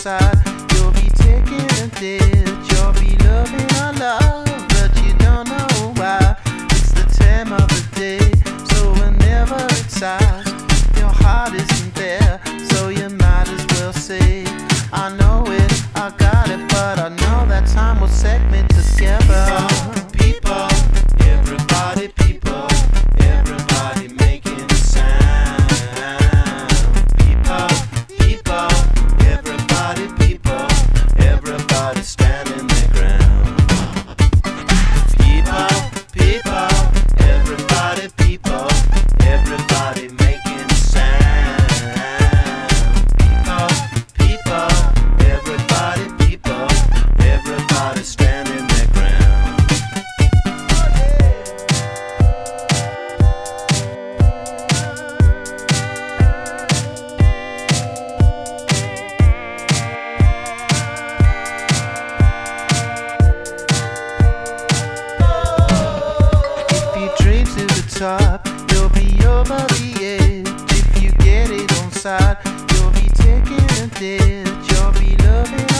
side, you'll be taking a ditch. You'll be loving our love, but you don't know why. It's the time of the day, so whenever it's ours, your heart isn't there, so you might as well say, I know it, I got it, but I know that time will set me together. People, everybody, people, everybody making a sound. People, people, everybody, people, everybody standing their ground. People, people, everybody, people, everybody making a sound. People, everybody, people, everybody standing their ground. If you dream to the top, you'll be over the edge. If you get it on side, you'll be taking a ditch. You'll be loving